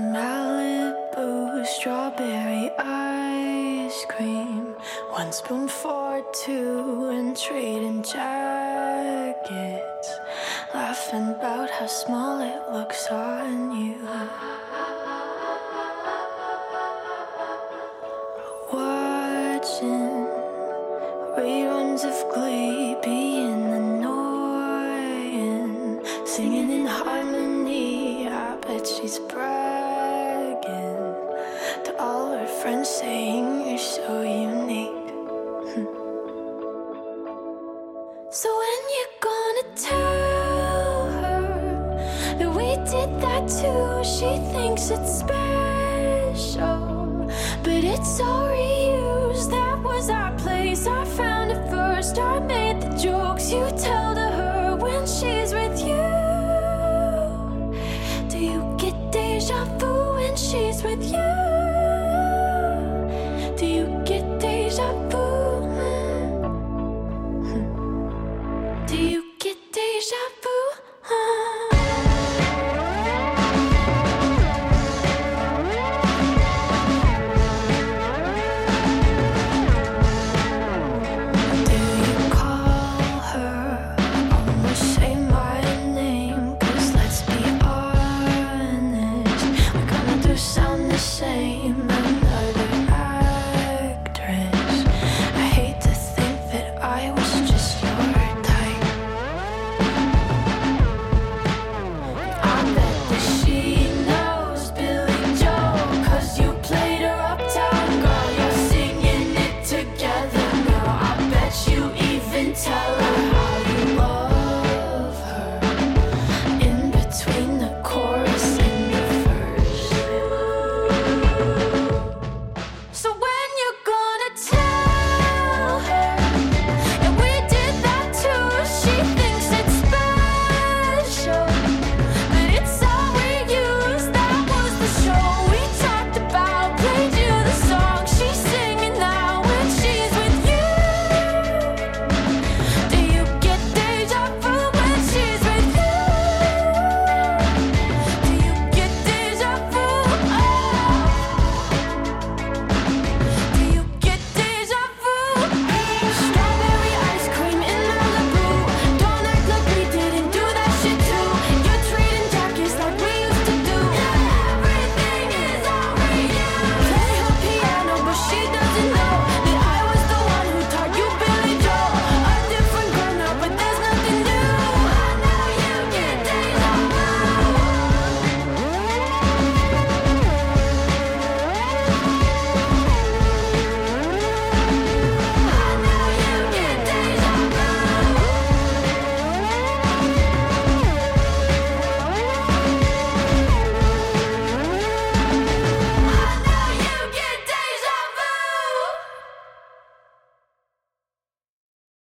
Malibu strawberry ice cream, 1 spoon for 2, and trading jackets, laughing about how small it looks on you. Watching reruns of Glee, being annoying, singing in harmony. I bet she's bragging to all her friends, saying you're so unique. So when you gonna tell her that we did that too? She thinks it's special, but it's all reused. That was our place, I found it first. I made the jokes you tell to her when she's with you. Do you get deja vu when she's with you? Do you get deja vu? Do you get deja vu? Sound the same.